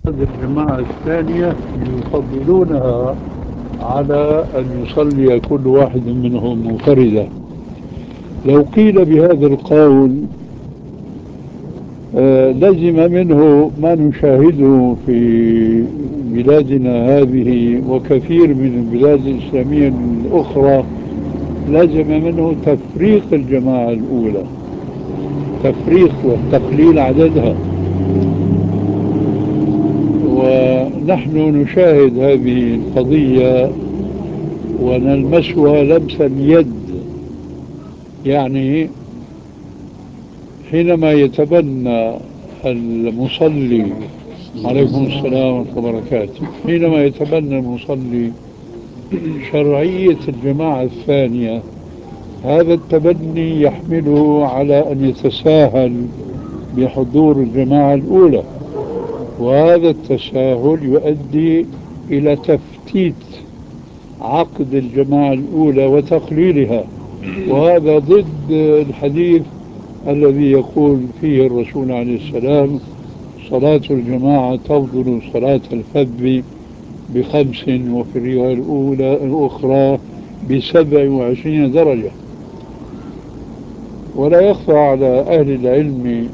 هذه الجماعة الثانية يفضلونها على أن يصلي كل واحد منهم منفردا. لو قيل بهذا القول لزم منه ما نشاهده في بلادنا هذه وكثير من البلاد الإسلامية الأخرى، لزم منه تفريق الجماعة الأولى، تفريق وتقليل عددها. ونحن نشاهد هذه القضية ونلمسها لمس اليد. يعني حينما يتبنى المصلي، عليكم السلام ورحمة الله وبركاته، حينما يتبنى المصلي شرعية الجماعة الثانية، هذا التبني يحمله على أن يتساهل بحضور الجماعة الأولى، وهذا التساهل يؤدي إلى تفتيت عقد الجماعة الأولى وتقليلها. وهذا ضد الحديث الذي يقول فيه الرسول عليه السلام: صلاة الجماعة تفضل صلاة الفذ ب5، وفي الرواية الأخرى ب27 درجة. ولا يخفى على أهل العلم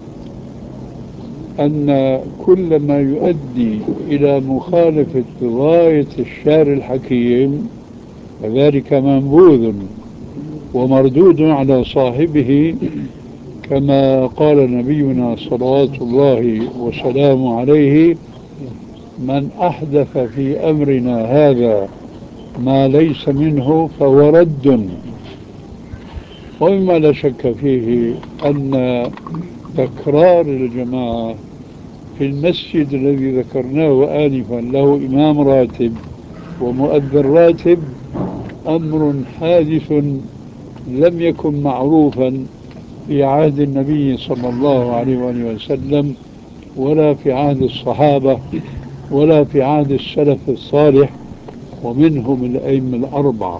أن كل ما يؤدي إلى مخالفة غاية الشارع الحكيم فذلك منبوذ ومردود على صاحبه، كما قال نبينا صلوات الله وسلامه عليه: من أحدث في أمرنا هذا ما ليس منه فهو رد. ومما لا شك فيه أن تكرار الجماعة في المسجد الذي ذكرناه آنفا له إمام راتب ومؤذن راتب أمر حادث لم يكن معروفا في عهد النبي صلى الله عليه وآله وسلم، ولا في عهد الصحابة، ولا في عهد السلف الصالح، ومنهم الأئمة الأربعة.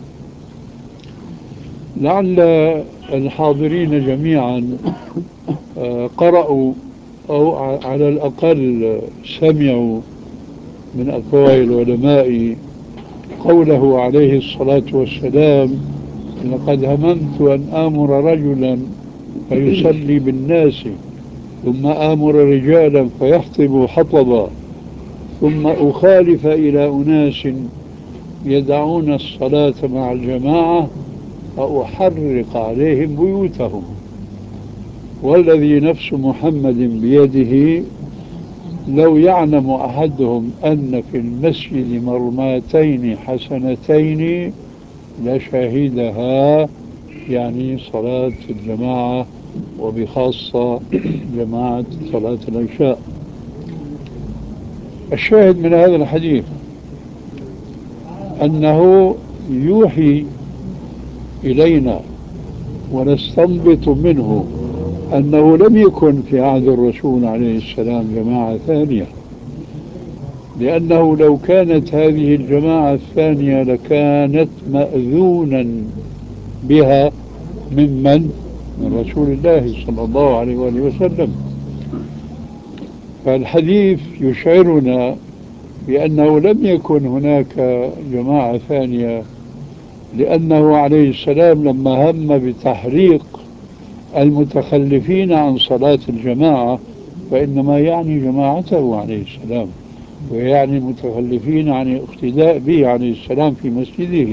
لعل الحاضرين جميعا قرأوا أو على الأقل سمعوا من أقوال العلماء قوله عليه الصلاة والسلام: لقد هممت أن آمر رجلا فيصلي بالناس، ثم آمر رجالا فيحطبوا حطبا، ثم أخالف إلى أناس يدعون الصلاة مع الجماعة فأحرق عليهم بيوتهم. والذي نفس محمد بيده لو يعلم أحدهم أن في المسجد مرماتين حسنتين لشهدها، يعني صلاة الجماعة، وبخاصة جماعة صلاة العشاء. الشاهد من هذا الحديث أنه يوحي إلينا ونستنبط منه أنه لم يكن في عهد الرسول عليه السلام جماعة ثانية، لأنه لو كانت هذه الجماعة الثانية لكانت مأذونا بها من رسول الله صلى الله عليه وآله وسلم. فالحديث يشعرنا بأنه لم يكن هناك جماعة ثانية، لأنه عليه السلام لما هم بتحريق المتخلفين عن صلاة الجماعة فإنما يعني جماعته عليه السلام، ويعني المتخلفين عن الاقتداء به عليه السلام في مسجده.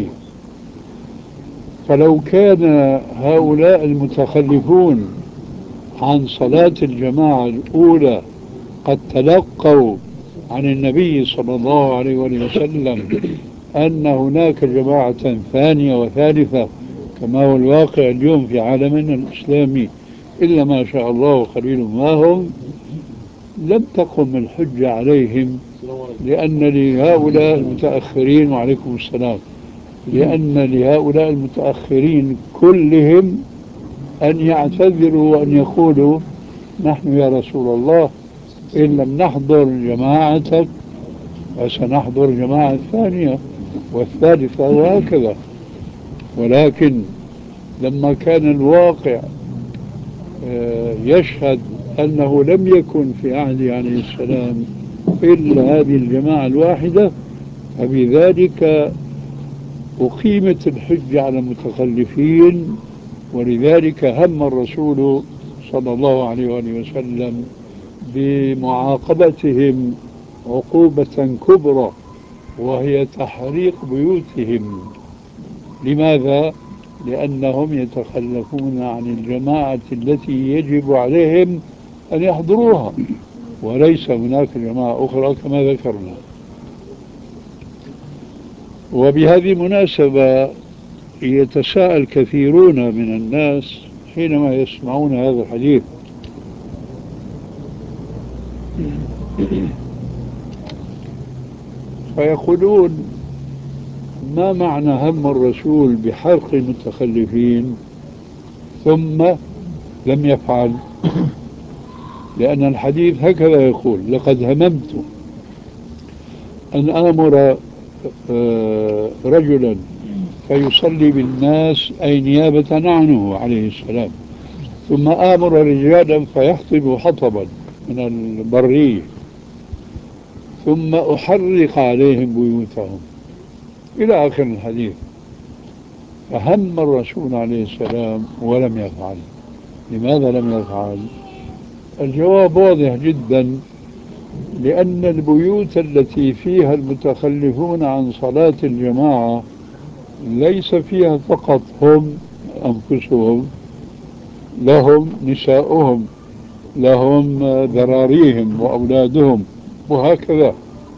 فلو كان هؤلاء المتخلفون عن صلاة الجماعة الأولى قد تلقوا عن النبي صلى الله عليه وسلم أن هناك جماعة ثانية وثالثة كما هو الواقع اليوم في عالمنا الإسلامي، إلا ما شاء الله قليل ما هم، لم تقم الحجة عليهم، لأن لهؤلاء المتأخرين، وعليكم السلام، لأن لهؤلاء المتأخرين كلهم أن يعتذروا وأن يقولوا: نحن يا رسول الله إن لم نحضر جماعتك فسنحضر الجماعة الثانية والثالثة وهكذا. ولكن لما كان الواقع يشهد أنه لم يكن في عهده عليه السلام إلا هذه الجماعة الواحدة، فبذلك أقيمت الحجة على المتخلفين. ولذلك هم الرسول صلى الله عليه وآله وسلم بمعاقبتهم عقوبة كبرى، وهي تحريق بيوتهم. لماذا؟ لأنهم يتخلفون عن الجماعة التي يجب عليهم أن يحضروها، وليس هناك جماعة أخرى كما ذكرنا. وبهذه المناسبة يتساءل كثيرون من الناس حينما يسمعون هذا الحديث، فيقولون: ما معنى هم الرسول بحرق المتخلفين ثم لم يفعل؟ لأن الحديث هكذا يقول: لقد هممت أن آمر رجلا فيصلي بالناس أي نيابة عنه عليه السلام، ثم آمر رجالا فيحطبوا حطبا من البرية، ثم أحرق عليهم بيوتهم، إلى آخر الحديث. فهم الرسول عليه السلام ولم يفعل. لماذا لم يفعل؟ الجواب واضح جدا: لأن البيوت التي فيها المتخلفون عن صلاة الجماعة ليس فيها فقط هم أنفسهم، لهم نساؤهم، لهم ذراريهم وأولادهم، وهكذا.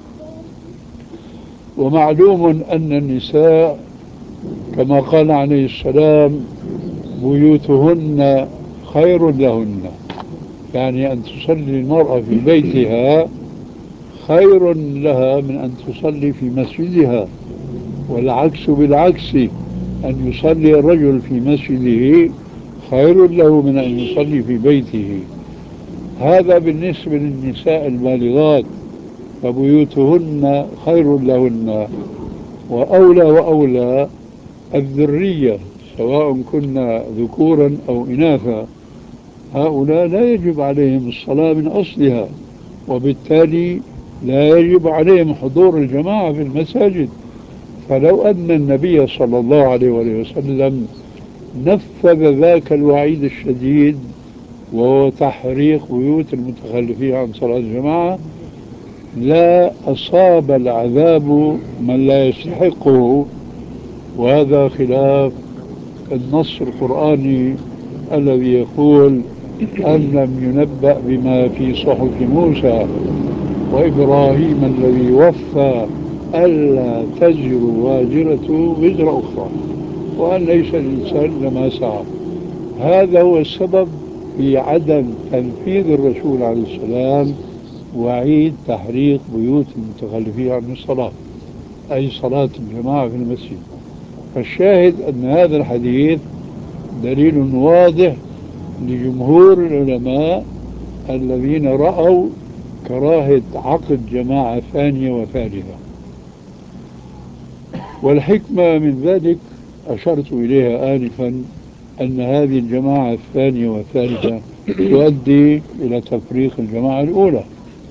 ومعلوم أن النساء كما قال عليه السلام: بيوتهن خير لهن، يعني أن تصلي المرأة في بيتها خير لها من أن تصلي في مسجدها، والعكس بالعكس، أن يصلي الرجل في مسجده خير له من أن يصلي في بيته. هذا بالنسبة للنساء البالغات، فبيوتهن خير لهن. وأولى وأولى الذرية، سواء كنا ذكورا أو إناثا، هؤلاء لا يجب عليهم الصلاة من أصلها، وبالتالي لا يجب عليهم حضور الجماعة في المساجد. فلو أن النبي صلى الله عليه وسلم نفذ ذاك الوعيد الشديد، وهو تحريق بيوت المتخلفين عن صلاة الجماعة، لا أصاب العذاب من لا يستحقه. وهذا خلاف النص القرآني الذي يقول: أن لم ينبأ بما في صحف موسى وإبراهيم الذي وفى ألا تزر واجرة وزر أخرى، وأن ليس الإنسان لما سعى. هذا هو السبب في عدم تنفيذ الرسول عليه السلام وعيد تحريق بيوت المتخلفين عن الصلاة، أي صلاة الجماعة في المسجد. فالشاهد أن هذا الحديث دليل واضح لجمهور العلماء الذين رأوا كراهة عقد جماعة ثانية وثالثة. والحكمة من ذلك أشرت إليها آنفا، أن هذه الجماعة الثانية والثالثة تؤدي إلى تفريق الجماعة الأولى.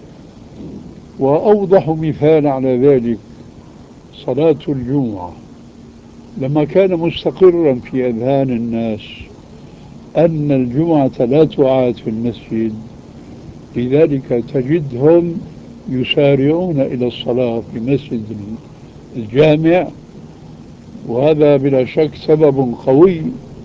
وأوضح مثال على ذلك صلاة الجمعة. لما كان مستقرا في أذهان الناس أن الجمعة لا تعاد في المسجد، لذلك تجدهم يسارعون إلى الصلاة في مسجد الجامع، وهذا بلا شك سبب قوي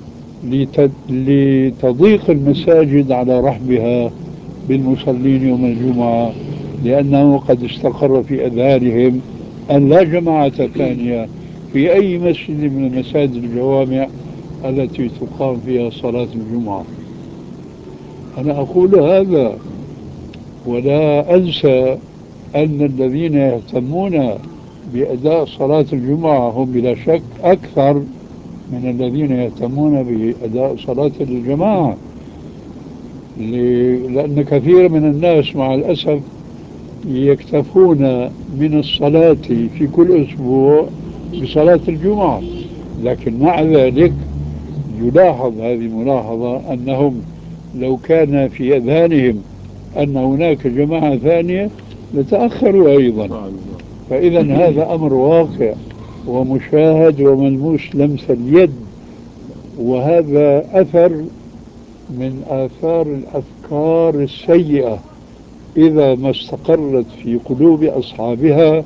لتضييق المساجد على رحبها بالمصلين يوم الجمعة، لأنه قد استقر في أذهانهم أن لا جماعة ثانية في أي مسجد من المساجد الجوامع التي تقام فيها صلاة الجمعة. أنا أقول هذا ولا أنسى أن الذين يهتمون بأداء صلاة الجمعة هم بلا شك أكثر من الذين يهتمون بأداء صلاة الجماعة، لأن كثير من الناس مع الأسف يكتفون من الصلاة في كل أسبوع بصلاة الجمعة. لكن مع ذلك يلاحظ هذه الملاحظة أنهم لو كان في أذهانهم أن هناك جماعة ثانية لتأخروا أيضا. فإذا هذا أمر واقع ومشاهد وملموس لمس اليد، وهذا أثر من آثار الأفكار السيئة إذا ما استقرت في قلوب أصحابها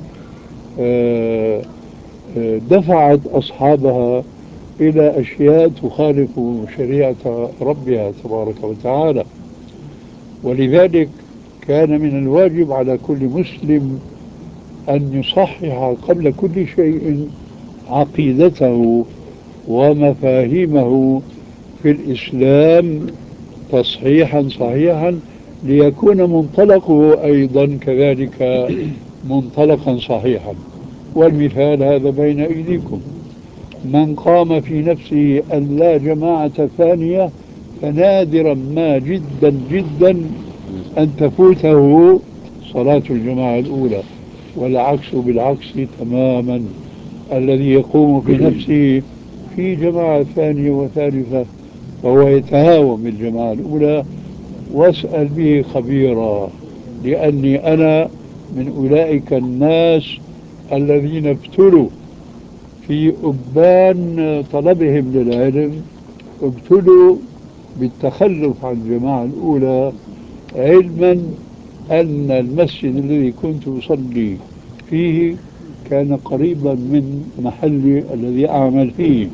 دفعت أصحابها إلى أشياء تخالف شريعة ربها تبارك وتعالى. ولذلك كان من الواجب على كل مسلم أن يصحح قبل كل شيء عقيدته ومفاهيمه في الإسلام تصحيحا صحيحا، ليكون منطلقه أيضا كذلك منطلقا صحيحا. والمثال هذا بين أيديكم: من قام في نفسه أن لا جماعة ثانية فنادرا ما جدا جدا أن تفوته صلاة الجماعة الأولى، والعكس بالعكس تماما. الذي يقوم في نفسه في جماعة ثانية وثالثة فهو يتهاون بالجماعة الأولى. واسأل به خبيرا، لأني أنا من أولئك الناس الذين ابتلوا في أبان طلبهم للعلم، ابتلوا بالتخلف عن الجماعة الأولى، علما أن المسجد الذي كنت أصلي فيه كان قريبا من محلي الذي أعمل فيه،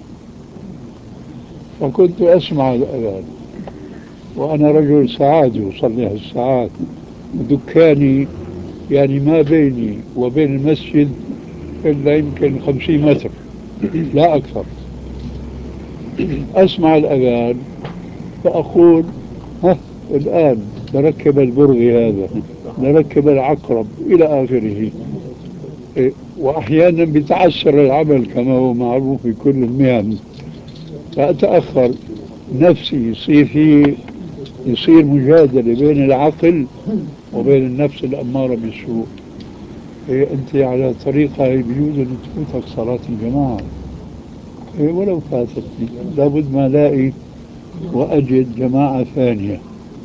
فكنت أسمع الأذان وأنا رجل ساعات يصلي الساعات، دكاني يعني ما بيني وبين المسجد إلا يمكن 50 متر لا أكثر. أسمع الأذان فأقول ها الآن نركب البرغي هذا، نركب العقرب إلى آخره. وأحيانا بيتعسر العمل كما هو معروف في كل المهن، فأتأخر، نفسي يصير مجادلة بين العقل وبين النفس الأمارة بالسوء. أنت على طريقة بيجوز أن تفوتك صلاة الجماعة، ولو فاتتني لابد ما ألاقي وأجد جماعة ثانية.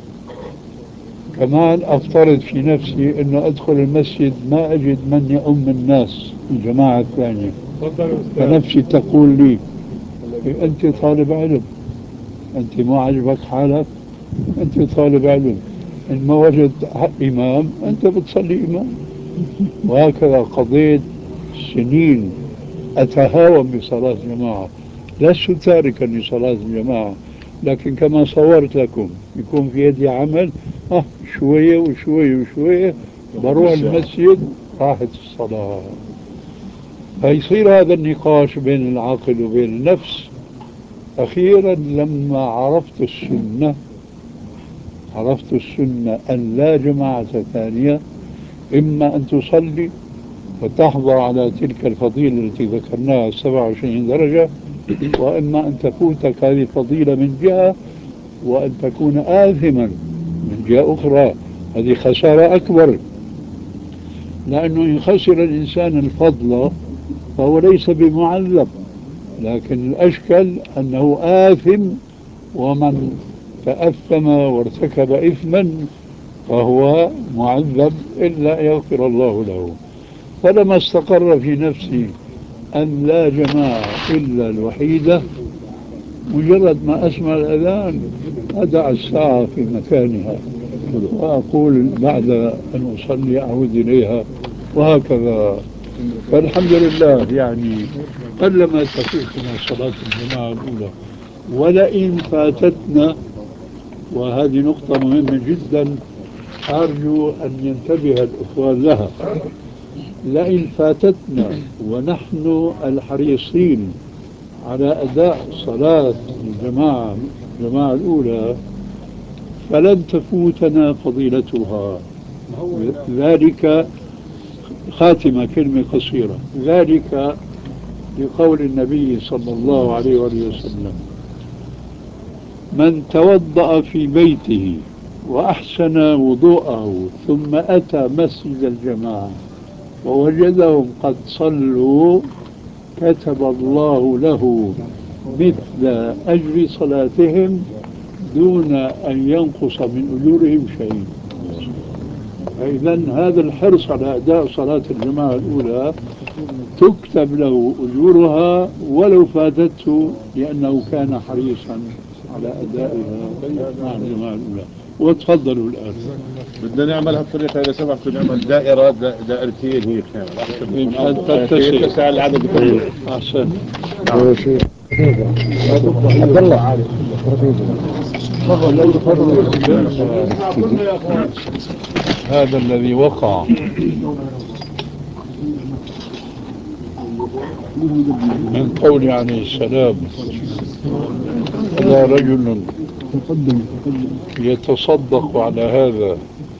كمان أفترض في نفسي أنه أدخل المسجد ما أجد من يؤم الناس في الجماعة الثانية، فنفسي تقول لي أنت طالب علم، أنت ما عجبك حالك، أنت طالب علم، إن ما وجد إمام أنت بتصلي إمام. وهكذا قضيت سنين أتهاون بصلاة الجماعة، لست تاركا لصلاة الجماعة، لكن كما صورت لكم يكون في يدي عمل شوية وشوية وشوية بروح المسجد راحت الصلاة. فيصير هذا النقاش بين العقل وبين النفس. أخيرا لما عرفت السنة أن لا جماعة ثانية، إما أن تصلي وتحظى على تلك الفضيلة التي ذكرناها 27 درجة، وإما أن تفوتك هذه الفضيلة من جهة وأن تكون آثما من جهة أخرى. هذه خسارة أكبر، لأنه إن خسر الإنسان الفضل فهو ليس بمعذب، لكن الأشكل أنه آثم، ومن تأثم وارتكب إثما فهو معذب إلا يغفر الله له. فلما استقر في نفسي أن لا جماعة إلا الوحيدة، مجرد ما أسمع الأذان أدع الساعة في مكانها وأقول بعد أن أصلي أعود إليها، وهكذا. فالحمد لله يعني قلما تفوتنا صلاة الجماعة الأولى. ولئن فاتتنا، وهذه نقطة مهمة جدا أرجو أن ينتبه الإخوان لها، لئن فاتتنا ونحن الحريصين على أداء صلاة الجماعة الأولى فلن تفوتنا فضيلتها. ذلك خاتمة كلمة قصيرة، ذلك لقول النبي صلى الله عليه وسلم: من توضأ في بيته وأحسن وضوءه ثم أتى مسجد الجماعة ووجدهم قد صلوا كتب الله له مثل أجر صلاتهم دون أن ينقص من أجورهم شيء. إذا هذا الحرص على أداء صلاة الجماعة الأولى تكتب له أجورها ولو فاتته، لأنه كان حريصا على أدائها مع الجماعة الأولى. وتفضلوا الآن. بدنا نعملها بطريقة إذا سمحتوا نعمل دائرة دائرتين هيك تتسع العدد أحسن. عبد الله هذا الذي وقع من قول عليه السلام: ألا رجل يتصدق على هذا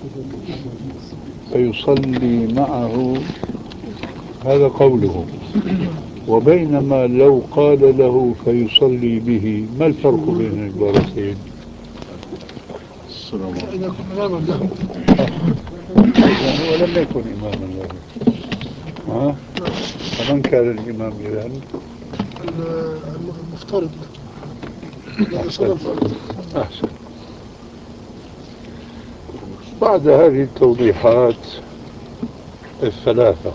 فيصلي معه، هذا قوله. وبينما لو قال له فيصلي به، ما الفرق بين العبارتين؟ هو لم يكن إماما له. ها؟ فمن كان الإمام إذن؟ المفترض. أحسن. بعد هذه التوضيحات الثلاثة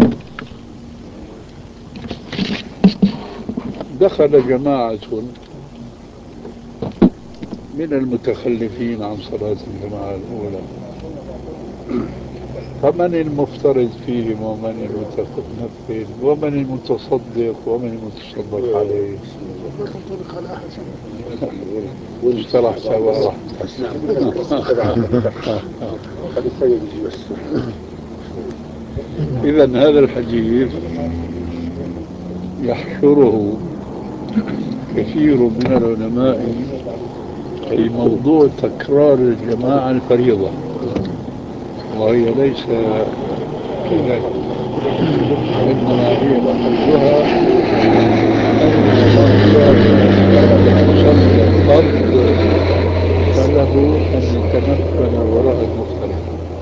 دخل جماعة من المتخلفين عن صلاة الجماعة الأولى، فمن المفترض فيهم ومن المتنفل ومن المتصدق ومن المتصدق عليه؟ واشترح سوا. إذا هذا الحديث يحشره كثير من العلماء في موضوع تكرار الجماعة الفريضة، وهي ليس كذلك، وإنما هي محلها صلى الفرض فله أن يتنفل وراء المفترض،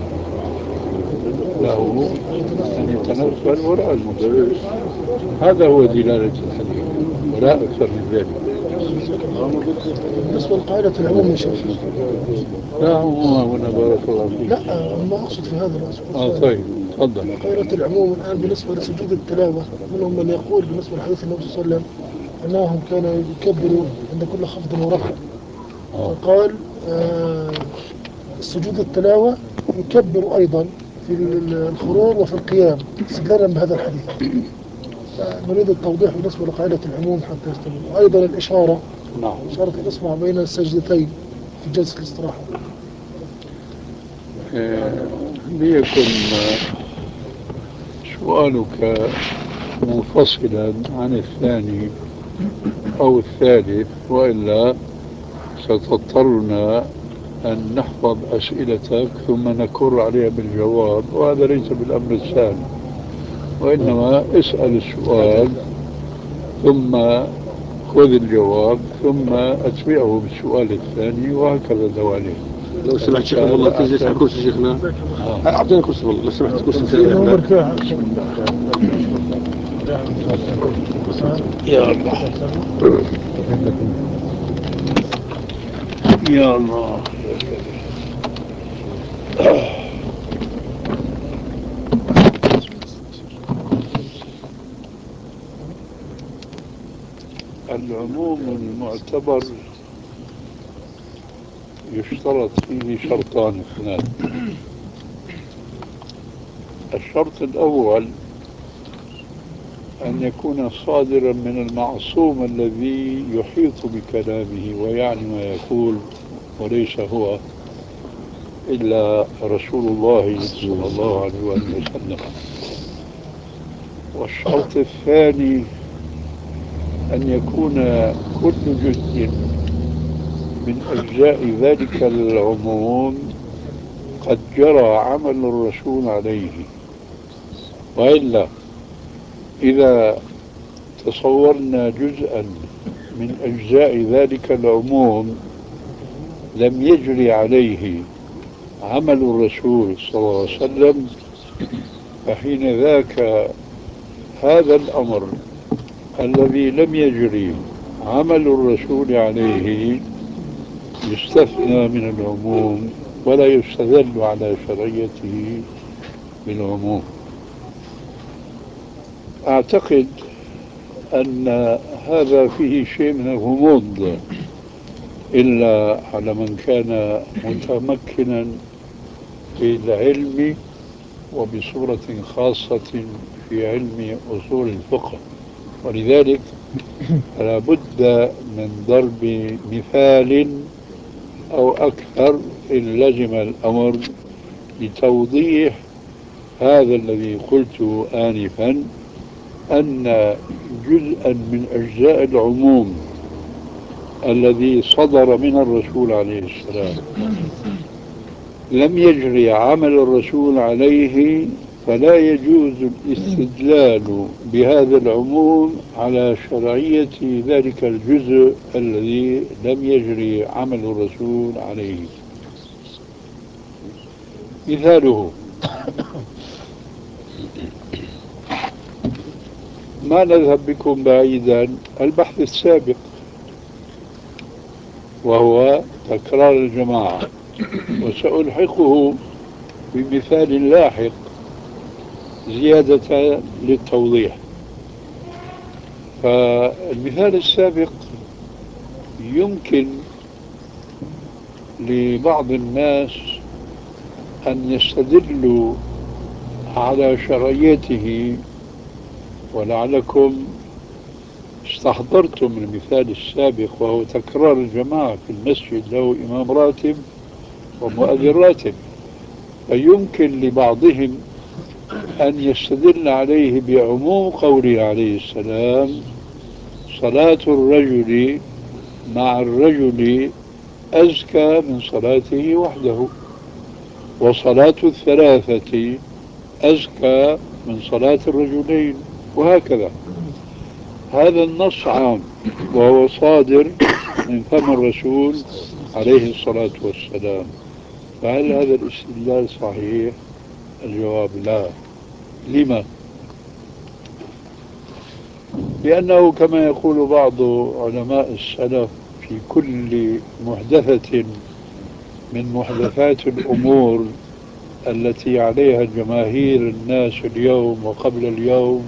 له أن يتنفل وراء المفترض. هذا هو دلالة الحديث ولا أكثر من ذلك. بالنسبة لقاعدة العموم يا شيخ، لا عموما هنا بارك الله فيك. لا ما أقصد في هذا الأسبوع. طيب تفضل. قاعدة العموم الآن بالنسبة لسجود التلاوة، منهم من يقول بالنسبة لحديث النبي صلى الله عليه وسلم أنهم كانوا يكبروا عند كل خفض ورفع، فقال سجود التلاوة يكبر أيضا في الخروج وفي القيام استدلالا بهذا الحديث. نريد التوضيح بالنسبة لقاعدة العموم حتى يستمر. وأيضا الإشارة، إشارة الإصبع بين السجدتين في جلسة الاستراحة. ليكن سؤالك منفصلا عن الثاني أو الثالث، وإلا ستضطرنا أن نحفظ أسئلتك ثم نكر عليها بالجواب، وهذا ليس بالأمر السهل. وإنما اسأل السؤال ثم خذ الجواب ثم أتبعه بالسؤال الثاني، وهكذا دواليك. لو سمحت شيخ والله تجلس على كرسي شيخنا. أعطيني كرسي والله لو سمحت كرسي مرتاح. يا الله يا الله. العموم المعتبر يشترط فيه شرطان اثنان. الشرط الأول أن يكون صادرا من المعصوم الذي يحيط بكلامه ويعني ما يقول، وليس هو إلا رسول الله صلى الله عليه وسلم. والشرط الثاني أن يكون كل جزء من أجزاء ذلك العموم قد جرى عمل الرسول عليه، وإلا إذا تصورنا جزءا من أجزاء ذلك العموم لم يجري عليه عمل الرسول صلى الله عليه وسلم، فحين ذاك هذا الأمر الذي لم يجري عمل الرسول عليه يستثنى من العموم ولا يستدل على شرعيته بالعموم. أعتقد أن هذا فيه شيء من الغموض إلا على من كان متمكنا في العلم وبصورة خاصة في علم أصول الفقه، ولذلك فلا بد من ضرب مثال أو أكثر إن لزم الأمر لتوضيح هذا الذي قلته آنفا، أن جزءا من أجزاء العموم الذي صدر من الرسول عليه السلام لم يجري عمل الرسول عليه، فلا يجوز الاستدلال بهذا العموم على شرعية ذلك الجزء الذي لم يجري عمل الرسول عليه. مثاله ما نذهب بكم بعيدا، البحث السابق وهو تكرار الجماعة، وسألحقه بمثال لاحق زيادة للتوضيح. فالمثال السابق يمكن لبعض الناس أن يستدلوا على شرعيته، ولعلكم استحضرتم المثال السابق وهو تكرار الجماعة في المسجد له إمام راتب ومؤذن راتب، فيمكن لبعضهم أن يستدل عليه بعموم قوله عليه السلام: صلاة الرجل مع الرجل أزكى من صلاته وحده، وصلاة الثلاثة أزكى من صلاة الرجلين، وهكذا. هذا النص عام وهو صادر من فم الرسول عليه الصلاة والسلام، فهل هذا الاستدلال صحيح؟ الجواب لا. لما؟ لأنه كما يقول بعض علماء السلف في كل محدثة من محدثات الأمور التي عليها جماهير الناس اليوم وقبل اليوم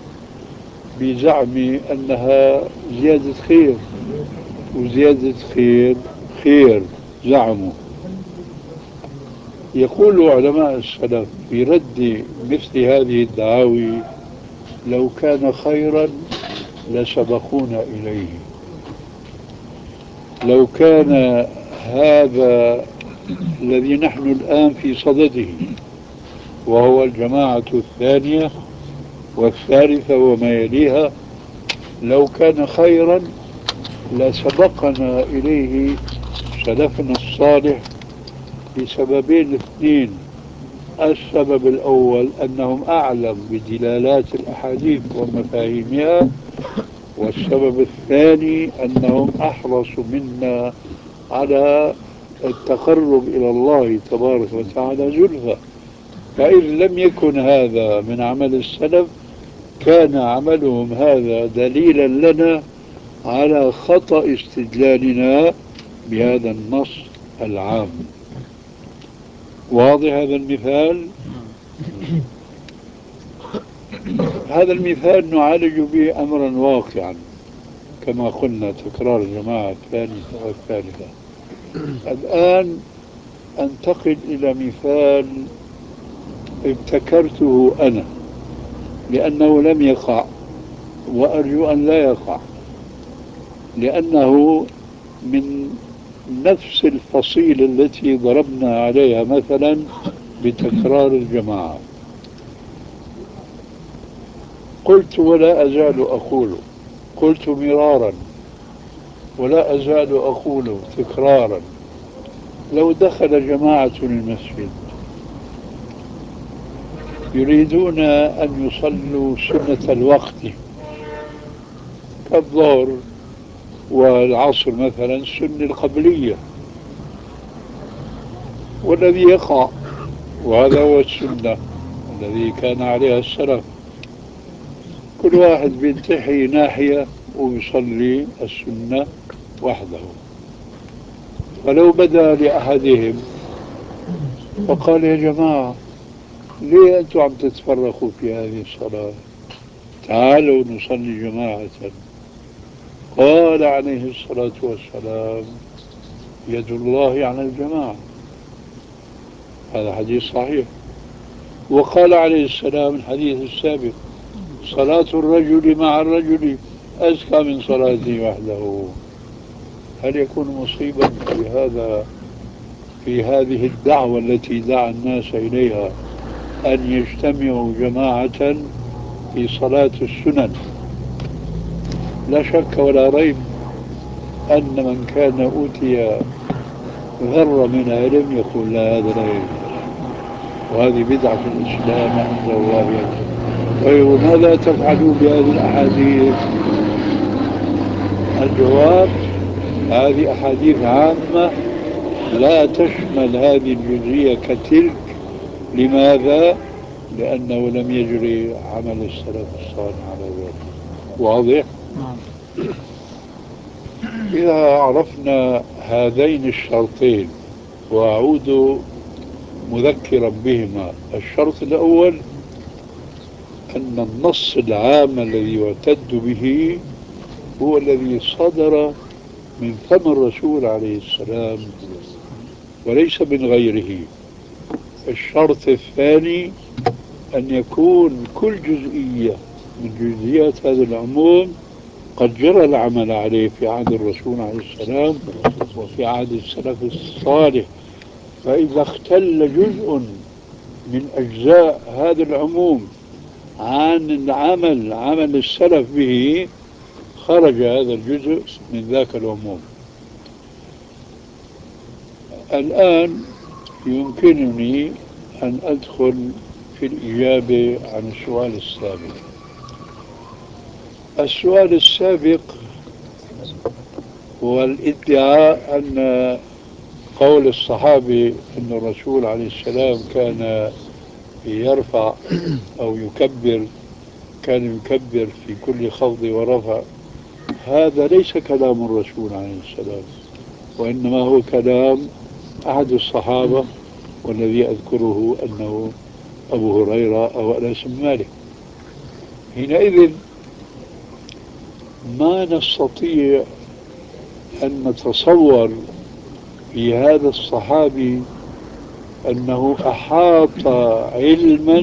بزعم أنها زيادة خير، وزيادة خير خير زعموا. يقول علماء السلف في رد مثل هذه الدعاوي: لو كان خيرا لسبقونا إليه. لو كان هذا الذي نحن الآن في صدده وهو الجماعة الثانية والثالثة وما يليها، لو كان خيرا لسبقنا إليه سلفنا الصالح لسببين اثنين: السبب الأول أنهم أعلم بدلالات الأحاديث ومفاهيمها، والسبب الثاني أنهم أحرص منا على التقرب إلى الله تبارك وتعالى زلفى. فإذ لم يكن هذا من عمل السلف كان عملهم هذا دليلا لنا على خطأ استدلالنا بهذا النص العام. واضح هذا المثال؟ هذا المثال نعالج به أمرا واقعا كما قلنا تكرار الجماعة الثانية والثالثة. الآن أنتقل إلى مثال ابتكرته أنا لأنه لم يقع وأرجو أن لا يقع، لأنه من نفس الفصيل التي ضربنا عليها مثلا بتكرار الجماعة. قلت ولا أزال أقول، قلت مرارا ولا أزال أقول تكرارا: لو دخل جماعة المسجد يريدون أن يصلوا سنة الوقت كالظهر والعصر مثلا السنة القبلية، والذي يقع وهذا هو السنة الذي كان عليها السلف، كل واحد بينتحي ناحية ويصلي السنة وحده. فلو بدا لأحدهم فقال يا جماعة ليه أنتم عم تتفرقوا في هذه الصلاة؟ تعالوا نصلي جماعة. قال عليه الصلاة والسلام يد الله على الجماعة. هذا حديث صحيح. وقال عليه السلام الحديث السابق صلاة الرجل مع الرجل أزكى من صلاته وحده. هل يكون مصيبا في هذه الدعوة التي دعا الناس إليها أن يجتمعوا جماعة في صلاة السنن؟ لا شك ولا ريب أن من كان أوتي ذرة من علم يقول لا هذا لا يجوز، وهذه بدعة في الإسلام عند الله يجوز. طيب ماذا تفعلون بهذه الأحاديث؟ الجواب هذه أحاديث عامة لا تشمل هذه الجزئية كتلك. لماذا؟ لأنه لم يجري عمل السلف الصالح على ذلك. واضح؟ إذا عرفنا هذين الشرطين، وأعود مذكرا بهما. الشرط الأول أن النص العام الذي يعتد به هو الذي صدر من فم الرسول عليه السلام وليس من غيره. الشرط الثاني أن يكون كل جزئية من جزئيات هذا العموم قد جرى العمل عليه في عهد الرسول عليه السلام وفي عهد السلف الصالح. فإذا اختل جزء من أجزاء هذا العموم عن عمل السلف به خرج هذا الجزء من ذاك العموم. الآن يمكنني أن أدخل في الإجابة عن السؤال السابق. السؤال السابق هو الادعاء أن قول الصحابي أن الرسول عليه السلام كان يرفع أو يكبر، كان يكبر في كل خفض ورفع. هذا ليس كلام الرسول عليه السلام، وإنما هو كلام أحد الصحابة، والذي أذكره أنه أبو هريرة أو أنس بن مالك. حينئذ ما نستطيع أن نتصور في هذا الصحابي أنه أحاط علما.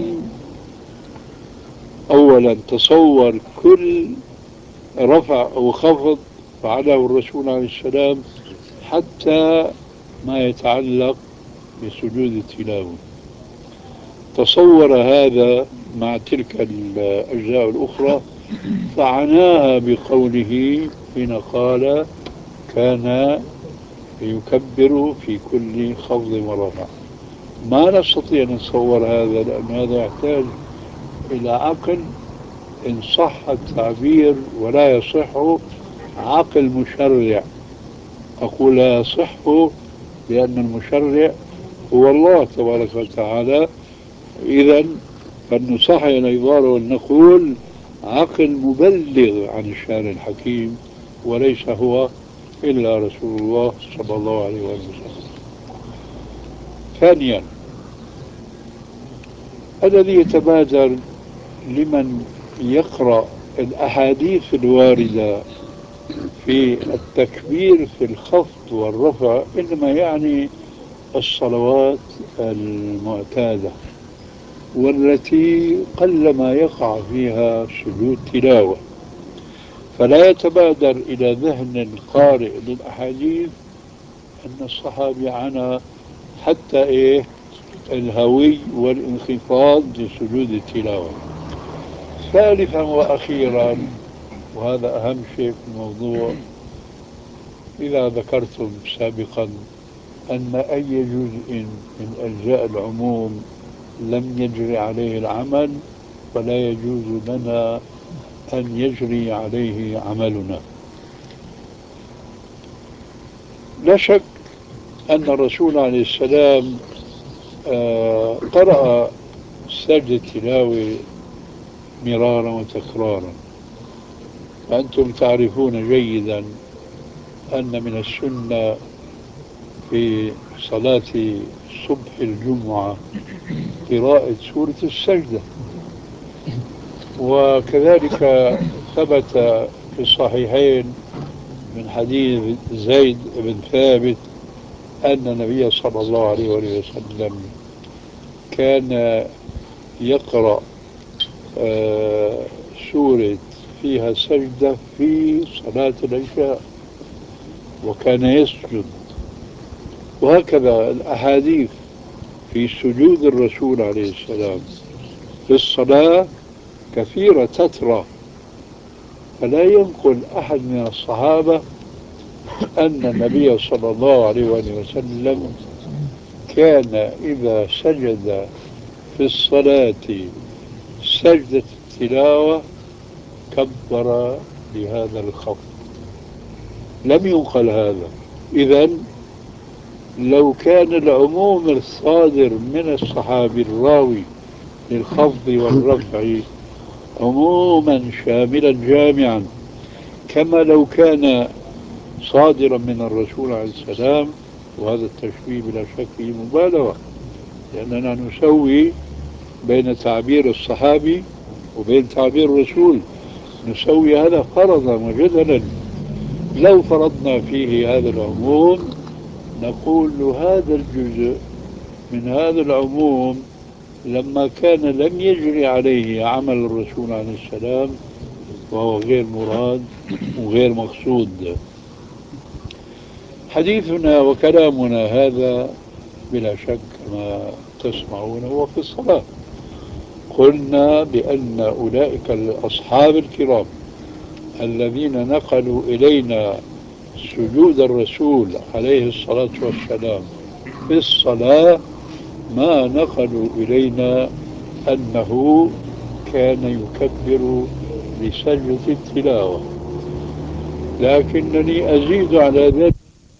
أولا تصور كل رفع أو خفض فعله الرسول عليه السلام حتى ما يتعلق بسجود التلاوة. تصور هذا مع تلك الأجزاء الأخرى فعناها بقوله حين قال كان يكبر في كل خفض ورفع. ما نستطيع أن نتصور هذا، لأن هذا يحتاج إلى عقل إن صح التعبير، ولا يصح عقل مشرع. أقول لا يصح لأن المشرع هو الله تبارك وتعالى. إذا فنصحح العبارة ونقول عقل مبلغ عن الشارع الحكيم، وليس هو إلا رسول الله صلى الله عليه وسلم. ثانيا، الذي يتبادر لمن يقرأ الأحاديث الواردة في التكبير في الخفض والرفع إنما يعني الصلوات المعتادة والتي قلما يقع فيها سجود تلاوة، فلا يتبادر إلى ذهن القارئ للأحاديث أن الصحابي عنا حتى الهوي والانخفاض لسجود التلاوة. ثالثا وأخيرا، وهذا أهم شيء في الموضوع، إذا ذكرتم سابقا أن أي جزء من أجزاء العموم لم يجري عليه العمل فلا يجوز لنا أن يجري عليه عملنا. لا شك أن الرسول عليه السلام قرأ سجد التلاوة مرارا وتكرارا، وأنتم تعرفون جيدا أن من السنة في صلاة صبح الجمعة قراءة سورة السجدة. وكذلك ثبت في الصحيحين من حديث زيد بن ثابت أن النبي صلى الله عليه وسلم كان يقرأ سورة فيها سجدة في صلاة العشاء وكان يسجد. وهكذا الأحاديث في سجود الرسول عليه السلام في الصلاة كثيرة تترى، فلا ينقل أحد من الصحابة أن النبي صلى الله عليه وسلم كان إذا سجد في الصلاة سجدة التلاوة كبر بهذا الخفض، لم ينقل هذا. إذن لو كان العموم الصادر من الصحابي الراوي للخفض والرفع عموما شاملا جامعا كما لو كان صادرا من الرسول عليه السلام، وهذا التشبيه بلا شك فيه مبالغة، لأننا نسوي بين تعبير الصحابي وبين تعبير الرسول، نسوي هذا فرضا وجدلا. لو فرضنا فيه هذا العموم نقول هذا الجزء من هذا العموم لما كان لم يجري عليه عمل الرسول عليه السلام وهو غير مراد وغير مقصود. حديثنا وكلامنا هذا بلا شك ما تسمعون هو في الصلاة. قلنا بأن أولئك الأصحاب الكرام الذين نقلوا إلينا سجود الرسول عليه الصلاة والسلام في الصلاة ما نقلوا إلينا أنه كان يكبر لسجدة التلاوة، لكنني أزيد على ذلك.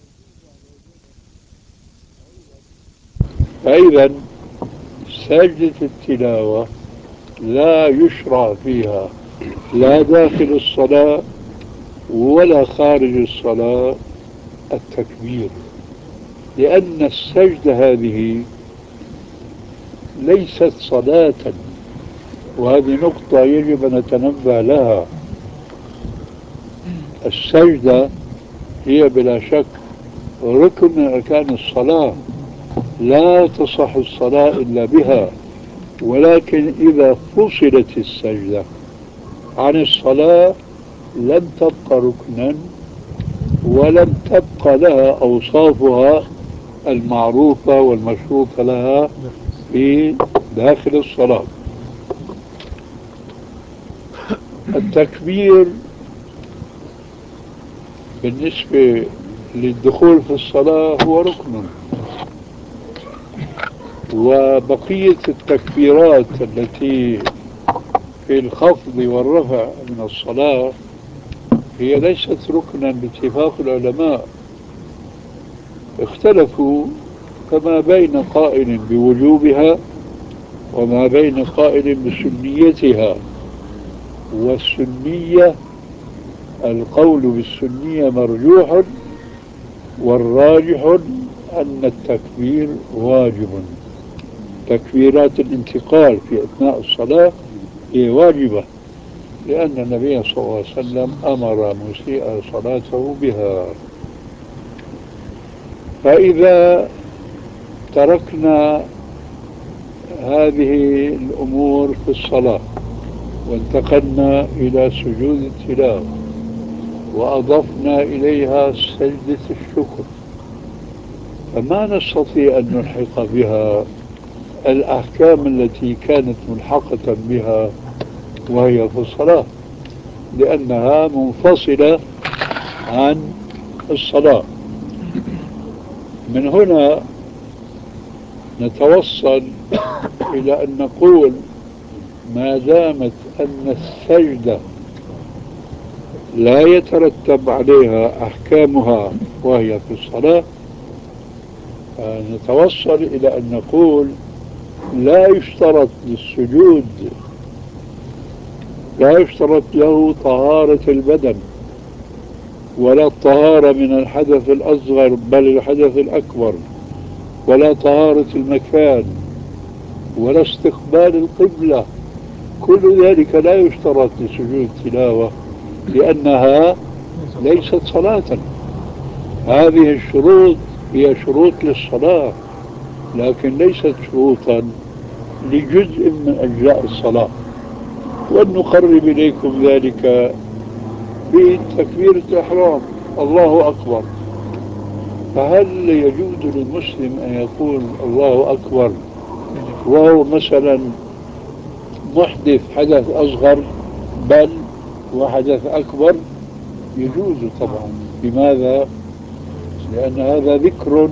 فإذا سجدة التلاوة لا يشرع فيها لا داخل الصلاة ولا خارج الصلاة التكبير، لأن السجدة هذه ليست صلاة، وهذه نقطة يجب أن نتنبه لها. السجدة هي بلا شك ركن من أركان الصلاة، لا تصح الصلاة إلا بها، ولكن إذا فصلت السجدة عن الصلاة لم تبقى ركنا ولم تبقى لها أوصافها المعروفة والمشروطة لها في داخل الصلاة. التكبير بالنسبة للدخول في الصلاة هو ركن، وبقية التكبيرات التي في الخفض والرفع من الصلاة هي ليست ركنا باتفاق العلماء، اختلفوا فما بين قائل بوجوبها وما بين قائل بسنيتها. والسنية القول بالسنية مرجوح، والراجح أن التكبير واجب. تكبيرات الانتقال في أثناء الصلاة هي واجبة، لأن النبي صلى الله عليه وسلم أمر مسيء صلاته بها. فإذا تركنا هذه الأمور في الصلاة وانتقلنا إلى سجود التلاوة وأضفنا إليها سجدة الشكر، فما نستطيع أن نلحق بها الأحكام التي كانت ملحقة بها وهي في الصلاة، لأنها منفصلة عن الصلاة. من هنا نتوصل إلى أن نقول ما دامت أن السجدة لا يترتب عليها أحكامها وهي في الصلاة، نتوصل إلى أن نقول لا يشترط للسجود، لا يشترط له طهارة البدن، ولا الطهارة من الحدث الأصغر بل الحدث الأكبر، ولا طهارة المكان، ولا استقبال القبلة. كل ذلك لا يشترط لسجود التلاوة لأنها ليست صلاة. هذه الشروط هي شروط للصلاة لكن ليست شروطا لجزء من أجزاء الصلاة. ونقرب إليكم ذلك بتكبيرة الإحرام، الله أكبر. فهل يجوز للمسلم أن يقول الله أكبر وهو مثلا محدث حدث أصغر بل وحدث أكبر؟ يجوز طبعا. لماذا؟ لأن هذا ذكر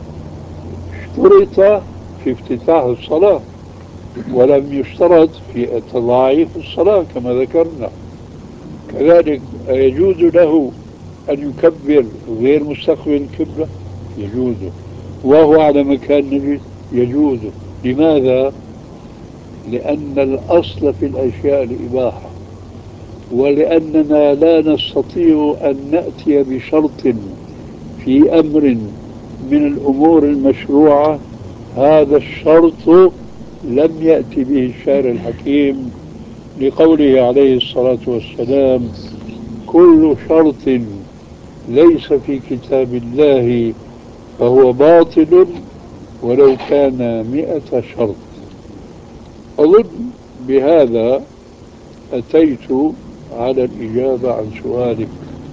اشترط في افتتاح الصلاة ولم يشترط في تضاعيف الصلاة كما ذكرنا. كذلك يجوز له أن يكبر غير مستقبل القبلة؟ يجوز. وهو على مكان نجس؟ يجوز. لماذا؟ لأن الأصل في الأشياء الإباحة، ولأننا لا نستطيع أن نأتي بشرط في أمر من الأمور المشروعة هذا الشرط لم يأتي به الشارع الحكيم لقوله عليه الصلاة والسلام: كل شرط ليس في كتاب الله فهو باطل ولو كان 100 شرط. أظن بهذا أتيت على الإجابة عن سؤالك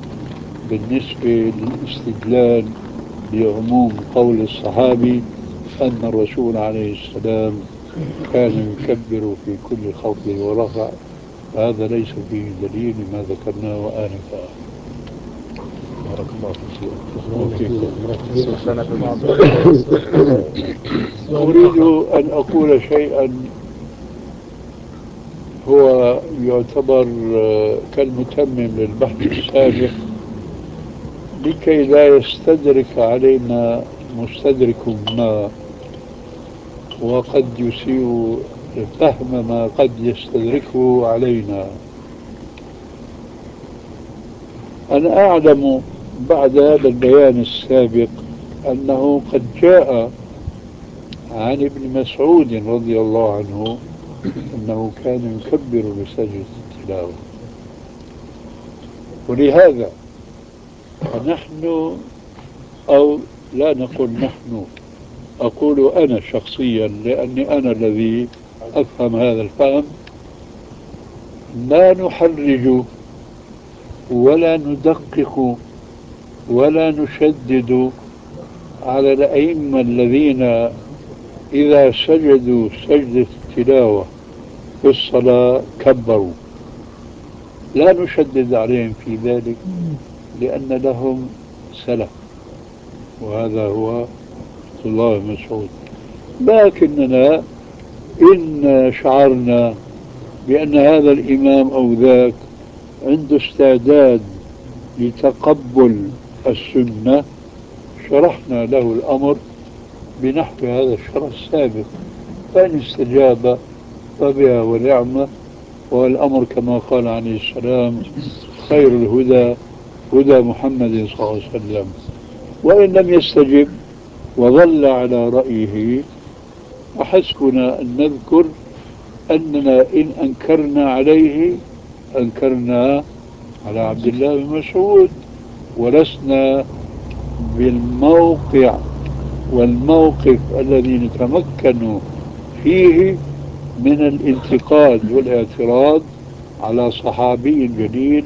بالنسبة للاستدلال بعموم قول الصحابي أن الرسول عليه السلام كان يكبر في كل خفض ورفع. هذا ليس فيه دليل ما ذكرناه آنفا. بارك الله فيك. أريد أن أقول شيئا هو يعتبر كالمتمم للبحث السابق لكي لا يستدرك علينا مستدرك ما وقد يسيء فهم ما قد يستدركه علينا. أنا أعلم بعد هذا البيان السابق أنه قد جاء عن ابن مسعود رضي الله عنه أنه كان يكبر بسجدة التلاوة. ولهذا فنحن، أو لا نقول نحن، أقول أنا شخصيا لأني أنا الذي أفهم هذا الفهم، لا نحرج ولا ندقق ولا نشدد على الأئمة الذين إذا سجدوا سجدة التلاوة في الصلاة كبروا. لا نشدد عليهم في ذلك لأن لهم سلف، وهذا هو عبد الله بن مسعود. لكننا إن شعرنا بأن هذا الإمام أو ذاك عنده استعداد لتقبل السنة شرحنا له الأمر بنحو هذا الشرح السابق، فإن استجاب فبها ونعمة. والأمر كما قال عليه السلام: خير الهدى هدى محمد صلى الله عليه وسلم. وإن لم يستجب وظل على رأيه وحسبنا أن نذكر أننا إن أنكرنا عليه أنكرنا على عبد الله بن مسعود، ولسنا بالموقع والموقف الذي نتمكن فيه من الانتقاد والاعتراض على صحابي جليل.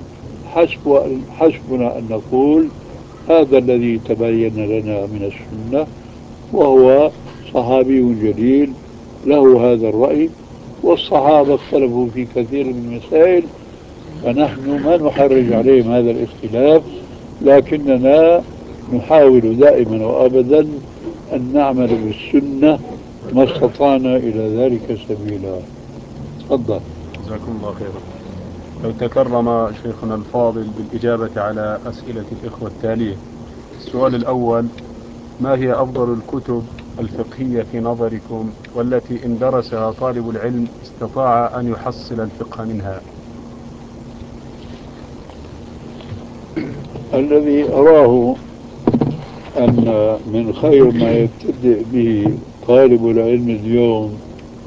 حسبنا أن نقول هذا الذي تبين لنا من السنة، وهو صحابي جليل له هذا الرأي، والصحابة اختلفوا في كثير من المسائل، فنحن ما نحرج عليهم هذا الاختلاف، لكننا نحاول دائما وأبدا أن نعمل بالسنة ما استطعنا إلى ذلك سبيلا. تفضل. جزاكم الله خيرا. لو تكرم شيخنا الفاضل بالإجابة على أسئلة الإخوة التالية. السؤال الأول: ما هي أفضل الكتب الفقهية في نظركم والتي إن درسها طالب العلم استطاع أن يحصل الفقه منها؟ الذي أراه أن من خير ما يبتدئ به طالب العلم اليوم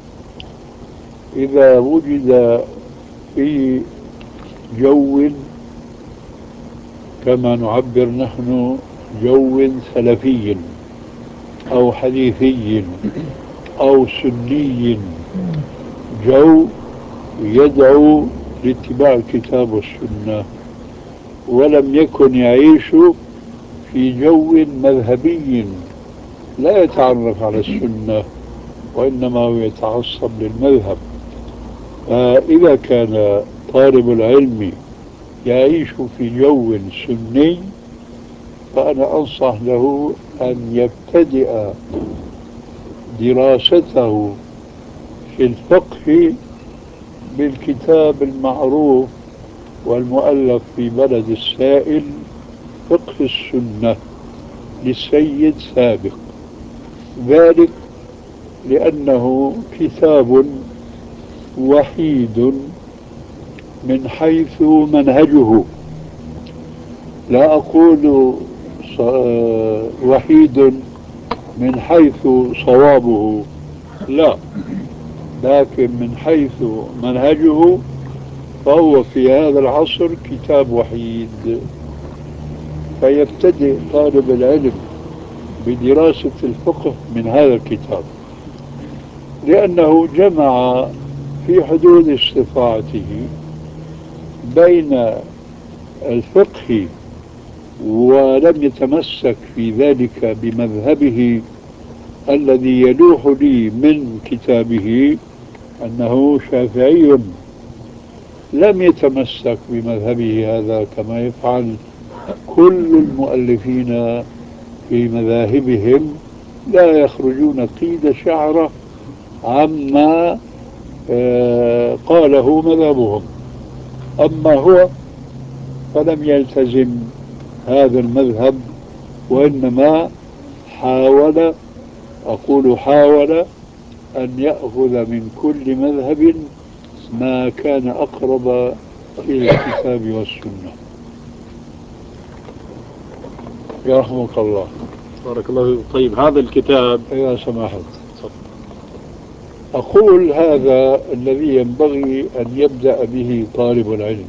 إذا وجد في جو كما نعبر نحن جو سلفي أو حديثي أو سني، جو يدعو لاتباع الكتاب والسنة، ولم يكن يعيش في جو مذهبي لا يتعرف على السنة وإنما هو يتعصب للمذهب. فإذا كان طالب العلم يعيش في جو سني فأنا أنصح له أن يبتدئ دراسته في الفقه بالكتاب المعروف والمؤلف في بلد السائل فقه السنة للسيد سابق، ذلك لأنه كتاب وحيد من حيث منهجه، لا أقول وحيد من حيث صوابه، لا، لكن من حيث منهجه فهو في هذا العصر كتاب وحيد. فيبتدئ طالب العلم بدراسة الفقه من هذا الكتاب، لأنه جمع في حدود استطاعته بين الفقه ولم يتمسك في ذلك بمذهبه الذي يلوح لي من كتابه أنه شافعي، لم يتمسك بمذهبه هذا كما يفعل كل المؤلفين في مذاهبهم، لا يخرجون قيد شعرة عما قاله مذهبهم. أما هو فلم يلتزم هذا المذهب، وإنما حاول، أقول حاول، أن يأخذ من كل مذهب ما كان أقرب إلى الكتاب والسنة. يرحمك الله. بارك الله فيك. طيب هذا الكتاب إذا سمحت أقول هذا الذي ينبغي أن يبدأ به طالب العلم،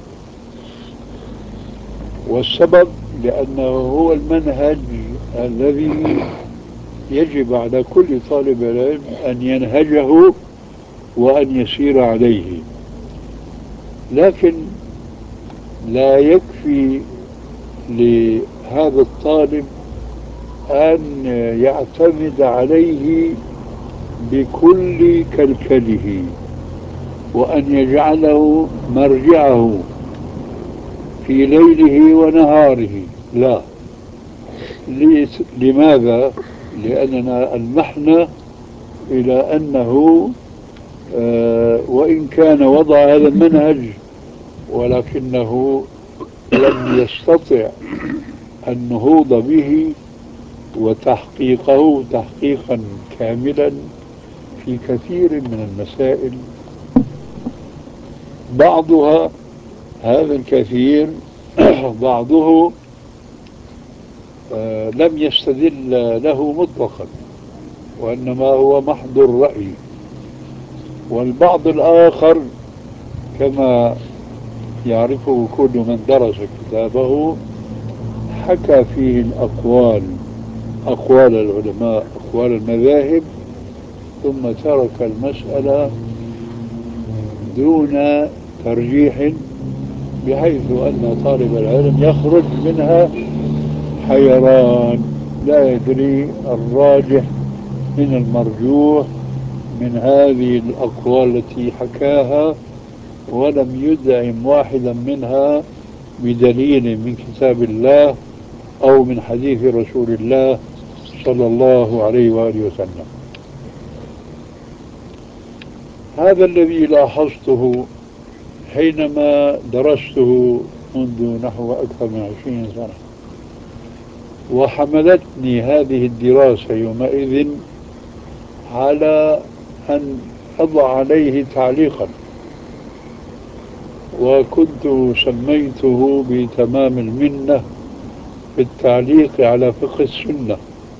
والسبب لأنه هو المنهج الذي يجب على كل طالب العلم أن ينهجه وأن يسير عليه. لكن لا يكفي لهذا الطالب أن يعتمد عليه بكل كلكله وأن يجعله مرجعه في ليله ونهاره، لا. لماذا؟ لأننا ألمحنا إلى أنه وإن كان وضع هذا المنهج ولكنه لم يستطع النهوض به وتحقيقه تحقيقا كاملا في كثير من المسائل، بعضها هذا الكثير بعضه لم يستدل له مطلقا وإنما هو محض الرأي، والبعض الآخر كما يعرفه كل من درس كتابه حكى فيه الأقوال، أقوال العلماء، أقوال المذاهب، ثم ترك المسألة دون ترجيح، بحيث أن طالب العلم يخرج منها حيران لا يدري الراجح من المرجوح من هذه الأقوال التي حكاها، ولم يدعم واحدا منها بدليل من كتاب الله أو من حديث رسول الله صلى الله عليه وآله وسلم. هذا الذي لاحظته حينما درسته منذ نحو أكثر من 20 سنة، وحملتني هذه الدراسة يومئذ على أن أضع عليه تعليقا، وكنت سميته بتمام المنة بالتعليق على فقه السنة.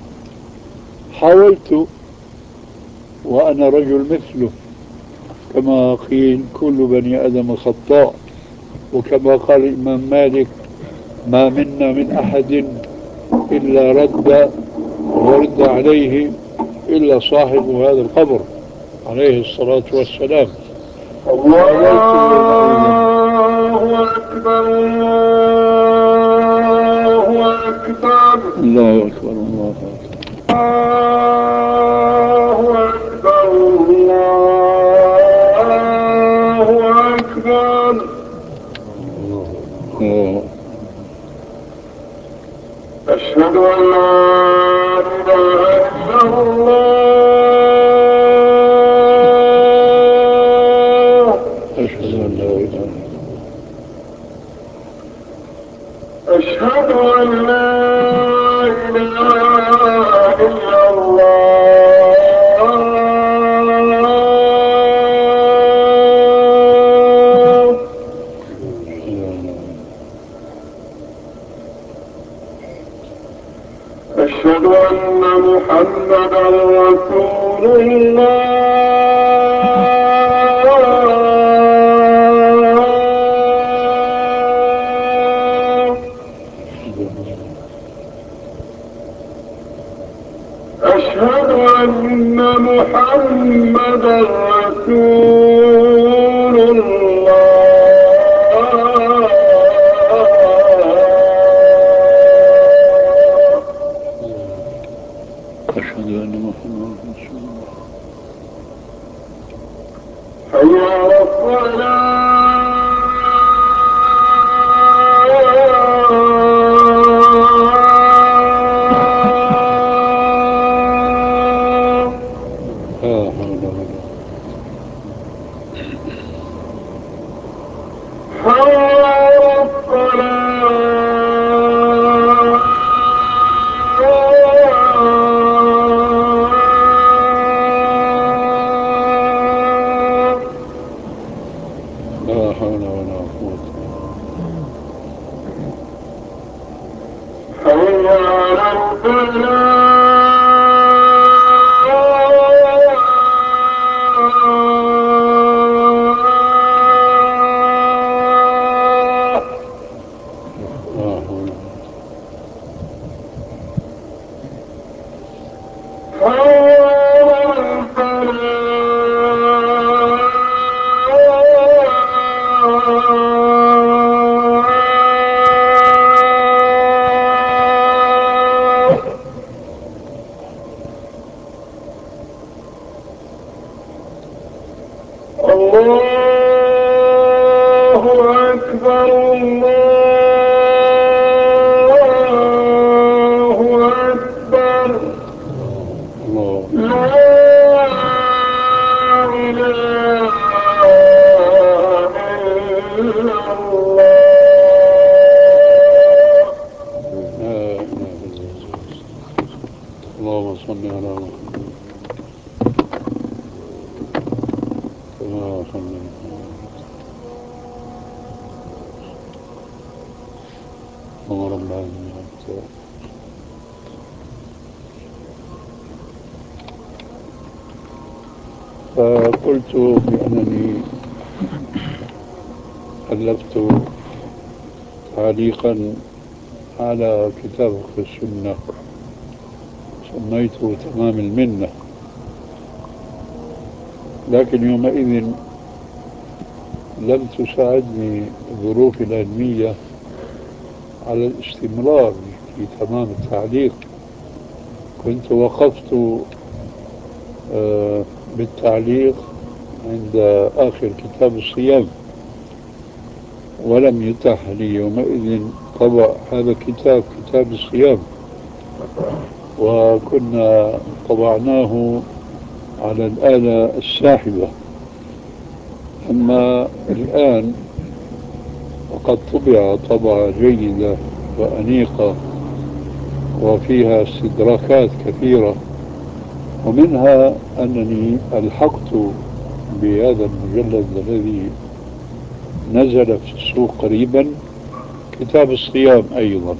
حاولت وأنا رجل مثله، كما قيل كل بني آدم خطاء، وكما قال الإمام مالك ما منا من أحد إلا رد ورد عليه إلا صاحب هذا القبر عليه الصلاة والسلام. الله أكبر الله أكبر الله أكبر الله أكبر الله أكبر. أشهد أن لا إله إلا الله. أشهد أن لا إله أشهد أن لا إله إلا الله. أشهد أن محمدا رسول الله. أشهد أن محمدا رسول الله. أشهد أن محمدا رسول الله. حي على الصلاة. لا حول ولا قوة. حي على الفلاح. لا حول. حي على الفلاح. الله أكبر الله أكبر. الله لا إله إلا الله. لا إله إلا الله. اللهم صل على محمد كما صليت وربنا أنت. فقلت بأنني ألفت تعليقا على كتاب فقه السنة سميته تمام المنة، لكن يومئذ لم تساعدني الظروف العلمية على الاستمرار في تمام التعليق. كنت وقفت بالتعليق عند آخر كتاب الصيام، ولم يتح لي يومئذ طبع هذا الكتاب كتاب الصيام، وكنا طبعناه على الآلة الساحبة. أما الآن وقد طبع طبعة جيدة وأنيقة وفيها استدراكات كثيرة، ومنها أنني ألحقت بهذا المجلد الذي نزل في السوق قريبا، كتاب الصيام أيضا.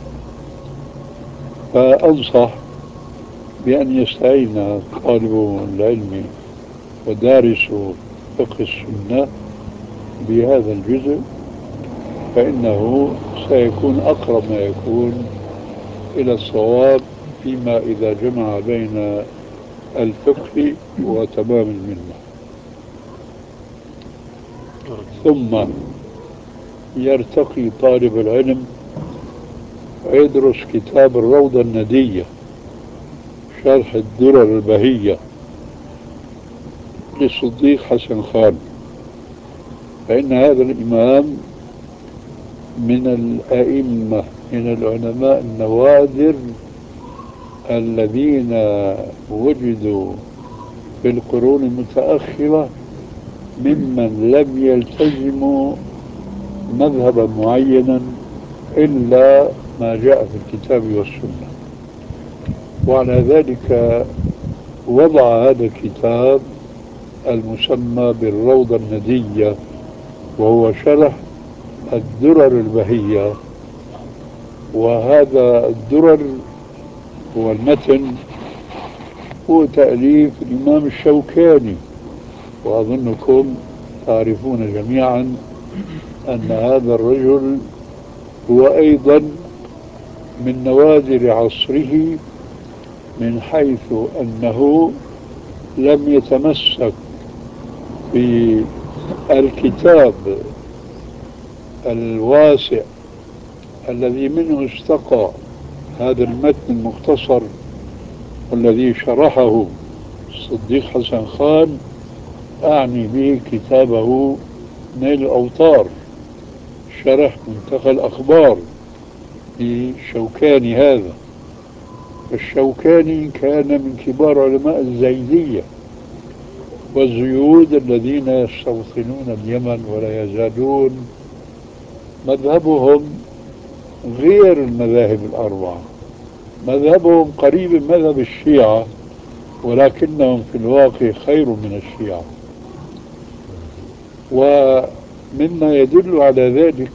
فأنصح بأن يستعين طالب العلم ودارس فقه السنة بهذا الجزء، فإنه سيكون أقرب ما يكون إلى الصواب فيما إذا جمع بين الفقه وتمام المنة. ثم يرتقي طالب العلم ويدرس كتاب الروضة الندية شرح الدرر البهية للصديق حسن خان، فإن هذا الإمام من الأئمة من العلماء النوادر الذين وجدوا في القرون المتأخرة ممن لم يلتزموا مذهبا معينا إلا ما جاء في الكتاب والسنة. وعلى ذلك وضع هذا الكتاب المسمى بالروضة الندية، وهو شرح الدرر البهية. وهذا الدرر هو المتن، هو تأليف الإمام الشوكاني، وأظنكم تعرفون جميعا أن هذا الرجل هو أيضا من نوادر عصره، من حيث أنه لم يتمسك بالكتاب الواسع الذي منه استقى هذا المتن المختصر والذي شرحه الصديق حسن خان، أعني به كتابه نيل الأوطار شرح منتخى الأخبار للشوكاني. هذا الشوكاني كان من كبار علماء الزيدية والزيود الذين يستوطنون اليمن ولا يزالون مذهبهم غير المذاهب الأربعة، مذهبهم قريب من مذهب الشيعة، ولكنهم في الواقع خير من الشيعة. ومما يدل على ذلك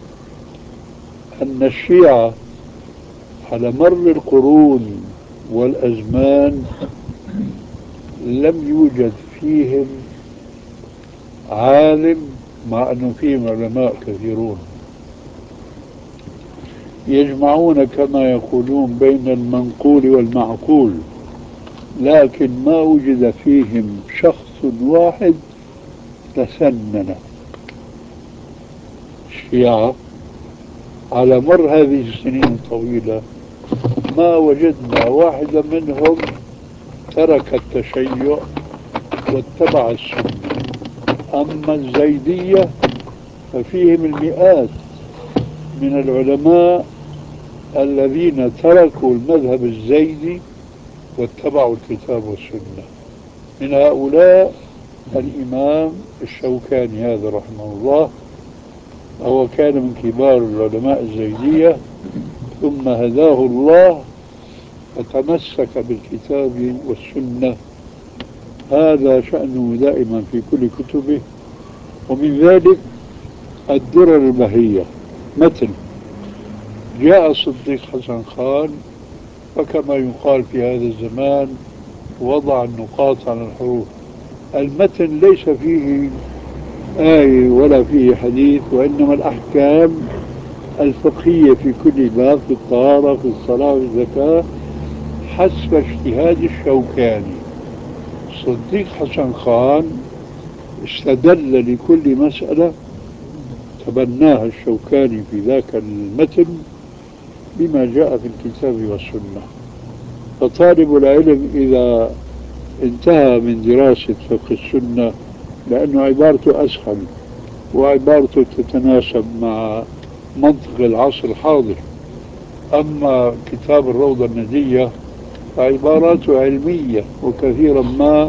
أن الشيعة على مر القرون والأزمان لم يوجد فيهم عالم، مع أنه فيهم علماء كثيرون يجمعون كما يقولون بين المنقول والمعقول، لكن ما وجد فيهم شخص واحد تسنن. الشيعة على مر هذه السنين الطويلة ما وجدنا واحدا منهم ترك التشيع واتبع السنة. أما الزيدية ففيهم المئات من العلماء الذين تركوا المذهب الزيدي واتبعوا الكتاب والسنة. من هؤلاء الإمام الشوكاني هذا رحمه الله، هو كان من كبار العلماء الزيدية، ثم هداه الله فتمسك بالكتاب والسنة. هذا شأنه دائما في كل كتبه. ومن ذلك الدرر البهية متن جاء الصديق حسن خان، وكما يقال في هذا الزمان وضع النقاط على الحروف. المتن ليس فيه آية ولا فيه حديث، وإنما الأحكام الفقهية في كل باب، في الطهارة، في الصلاة، في الزكاة، حسب اجتهاد الشوكاني. صديق حسن خان استدل لكل مسألة تبناها الشوكاني في ذاك المتن بما جاء في الكتاب والسنة. فطالب العلم إذا انتهى من دراسة فقه السنة، لأنه عبارته أسهل وعبارته تتناسب مع منطق العصر الحاضر، أما كتاب الروضة الندية فعباراته علمية، وكثيرا ما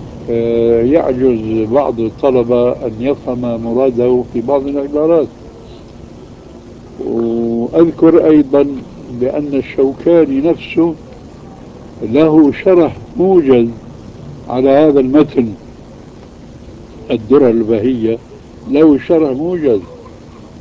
يعجز بعض الطلبة أن يفهم مراده في بعض العبارات. وأذكر أيضا بأن الشوكاني نفسه له شرح موجز على هذا المتن الدرر البهية، له شرح موجز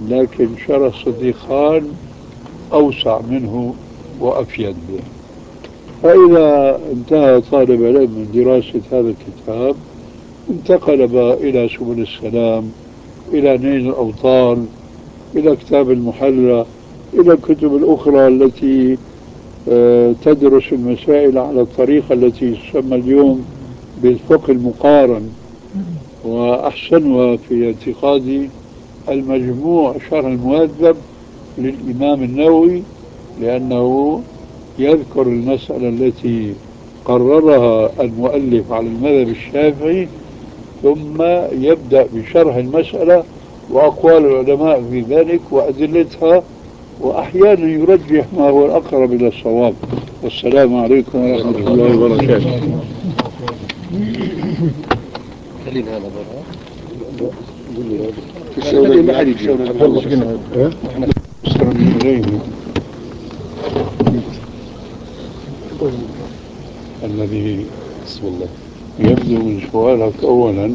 لكن شرح صديق خان أوسع منه وأفيد. فإذا انتهى طالب علم من دراسة هذا الكتاب انتقل بقى إلى سبل السلام، إلى نيل الأوطان، إلى كتاب المحلى، إلى الكتب الأخرى التي تدرس المسائل على الطريقة التي تسمى اليوم بالفقه المقارن. وأحسنها في اعتقادي المجموع شرح المهذب للإمام النووي، لأنه يذكر المسألة التي قررها المؤلف على المذهب الشافعي، ثم يبدأ بشرح المسألة وأقوال العلماء في ذلك وأدلتها، وأحيانا يرجح ما هو الأقرب إلى الصواب. والسلام عليكم ورحمة الله وبركاته. خلينا هذا برا. ما حد يجي الذي يبدو من سؤالك أولا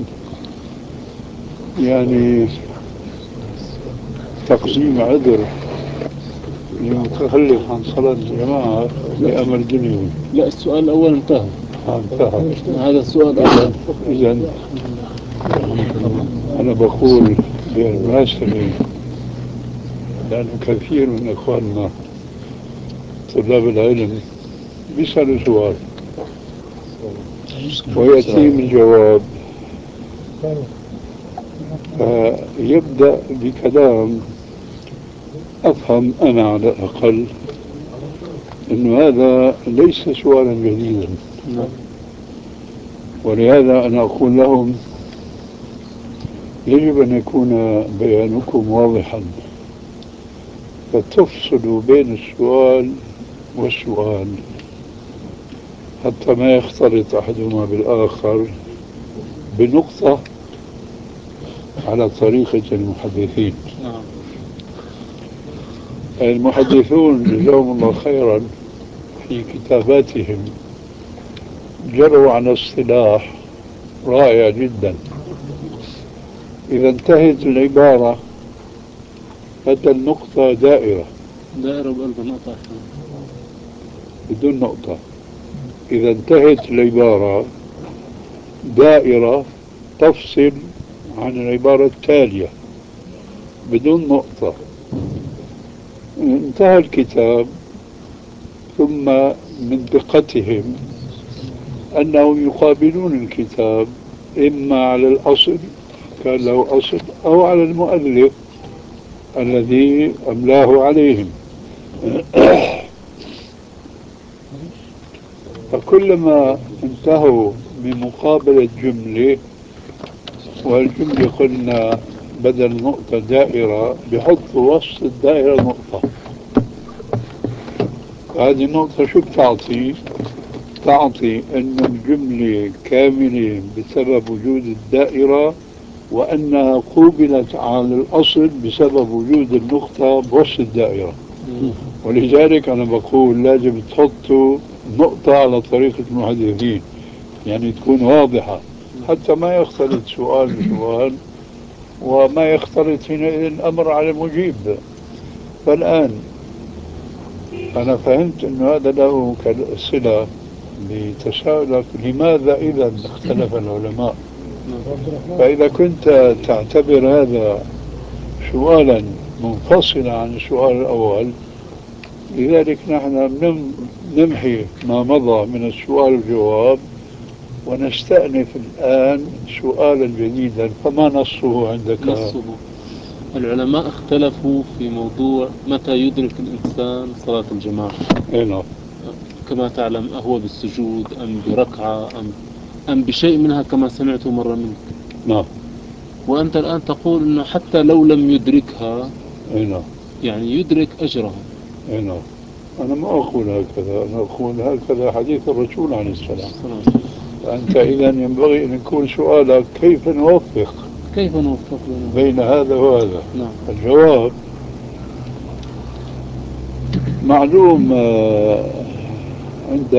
يعني تقسيم عذر لمتخلف عن صلاة الجماعة لأمر دنيوي. لا، السؤال الأول انتهى. هذا السؤال أول. إذن أنا بقول بالمناسبة، لأنه كثير من إخواننا طلاب العلم بيسألوا سؤال ويأتيهم الجواب، فيبدأ بكلام أفهم أنا على الأقل أن هذا ليس سؤالا جديدا، ولهذا أنا أقول لهم يجب أن يكون بيانكم واضحا، فتفصلوا بين السؤال والسؤال حتى ما يختلط أحدهما بالآخر بنقطة على طريقة المحدثين. المحدثون جزاهم الله خيرا في كتاباتهم جروا على اصطلاح رائع جدا. إذا انتهت العبارة بدل نقطة دائرة بقلب نقطة بدون نقطة. إذا انتهت العبارة دائرة تفصل عن العبارة التالية بدون نقطة. انتهى الكتاب. ثم من دقتهم أنهم يقابلون الكتاب إما على الأصل كان له أصل أو على المؤلف الذي أملاه عليهم. فكلما انتهوا من مقابلة جملة، والجملة قلنا بدل نقطة دائرة، بحطوا وسط الدائرة نقطة. هذه النقطة شو بتعطي؟ تعطي أن الجملة كاملة بسبب وجود الدائرة، وأنها قوبلت على الأصل بسبب وجود النقطة بوسط الدائرة. ولذلك أنا بقول لازم تحطوا نقطة على طريقة المحدثين، يعني تكون واضحة حتى ما يختلط سؤال بسؤال وما يختلط حينئذ الأمر على المجيب. فالآن أنا فهمت أن هذا له صلة بتساؤلك لماذا إذا اختلف العلماء. فإذا كنت تعتبر هذا سؤالا منفصلا عن السؤال الأول، لذلك نحن نمحي ما مضى من السؤال والجواب ونستأنف الآن سؤالا جديدا. فما نصه عندك؟ نصه العلماء اختلفوا في موضوع متى يدرك الإنسان صلاة الجماعة. نعم. كما تعلم أهو بالسجود أم بركعة أم بشيء منها كما سمعت مرة منك. نعم. وأنت الآن تقول أنه حتى لو لم يدركها نعم يعني يدرك أجرها. نعم. أنا ما أقول هكذا، أنا أقول هكذا حديث الرسول عليه السلام. فأنت إذا ينبغي أن يكون سؤالك كيف نوفق بين هذا وهذا. نعم. الجواب معلوم عند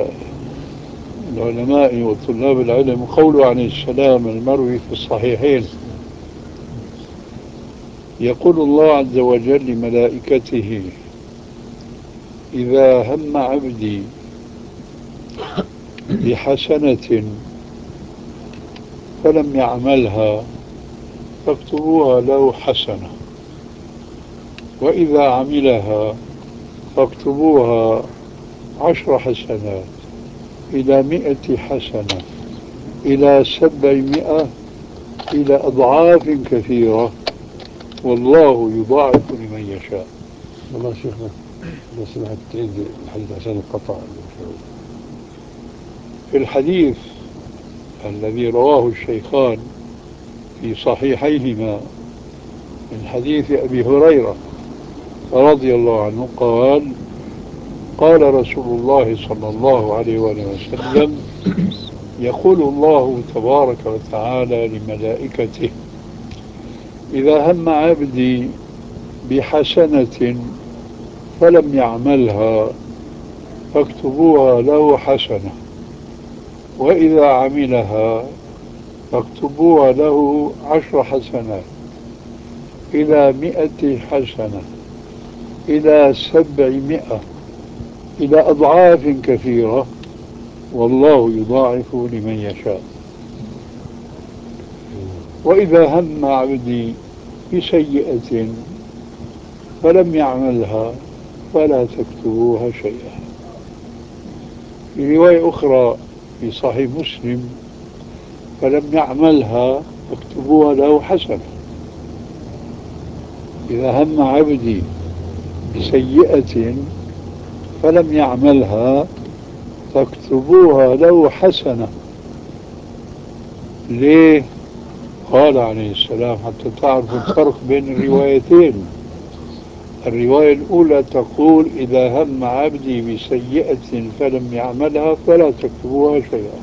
العلماء وطلاب العلم قوله عليه السلام المروي في الصحيحين يقول الله عز وجل لملائكته: إذا هم عبدي بحسنة فلم يعملها فاكتبوها له حسنة، وإذا عملها فاكتبوها 10 حسنات، إلى 100 حسنة، إلى 700، إلى أضعاف كثيرة، والله يضاعف لمن يشاء. والله شيخنا لو سمحت تعيد الحديث عشان القطع. في الحديث الذي رواه الشيخان في صحيحيهما من حديث أبي هريرة رضي الله عنه قال: قال رسول الله صلى الله عليه وسلم: يقول الله تبارك وتعالى لملائكته: إذا هم عبدي بحسنة فلم يعملها فاكتبوها له حسنة، وإذا عملها فاكتبوها له 10 حسنات، إلى 100 حسنة، إلى 700، إلى أضعاف كثيرة، والله يضاعف لمن يشاء. وإذا هم عبدي بسيئة فلم يعملها فلا تكتبوها شيئا. في رواية أخرى في صحيح مسلم: فلم يعملها فاكتبوها له حسنة. إذا هم عبدي بسيئة فلم يعملها فاكتبوها له حسنة. ليه؟ قال عليه السلام: حتى تعرفوا الفرق بين الروايتين. الرواية الأولى تقول: إذا هم عبدي بسيئة فلم يعملها فلا تكتبوها شيئا.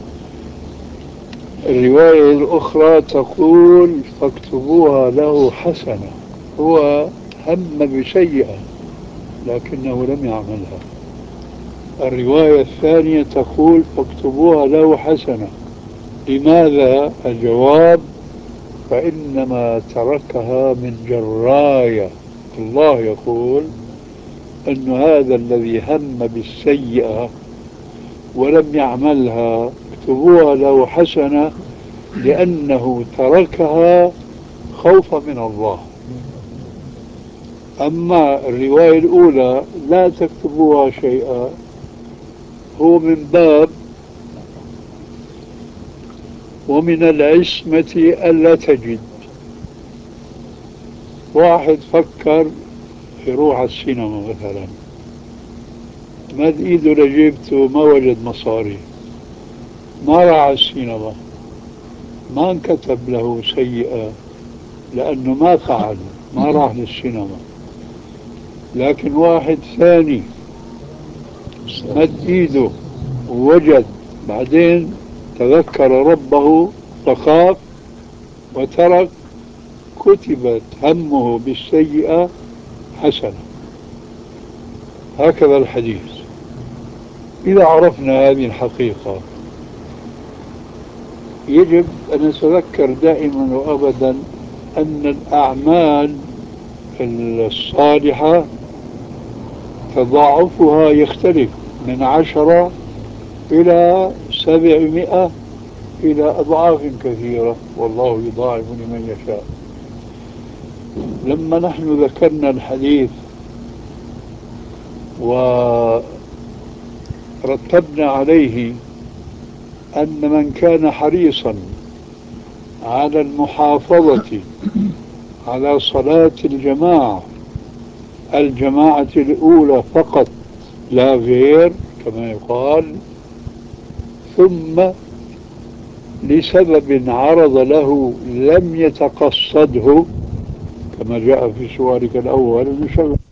الرواية الأخرى تقول: فاكتبوها له حسنة. هو هم بسيئة لكنه لم يعملها. الرواية الثانية تقول: فاكتبوها له حسنة. لماذا؟ الجواب: فإنما تركها من جراية. الله يقول أن هذا الذي هم بالسيئة ولم يعملها اكتبوها له حسنة، لأنه تركها خوفا من الله. أما الرواية الأولى: لا تكتبوها شيئا، هو من باب ومن العصمة ألا تجد. واحد فكر يروح على السينما مثلا، مد ايده لجيبته ما وجد مصاري، ما راح على السينما، ما انكتب له سيئة لأنه ما فعل، ما راح للسينما. لكن واحد ثاني مد ايده ووجد، بعدين تذكر ربه فخاف وترك، كتبت همه بالسيئة حسنة. هكذا الحديث. إذا عرفنا هذه الحقيقة يجب أن نتذكر دائما وأبدا أن الأعمال الصالحة تضاعفها يختلف من 10 إلى 700 إلى أضعاف كثيرة، والله يضاعف لمن يشاء. لما نحن ذكرنا الحديث ورتبنا عليه أن من كان حريصا على المحافظة على صلاة الجماعة الأولى فقط لا غير كما يقال، ثم لسبب عرض له لم يتقصده كما جاء في سؤالك الأول،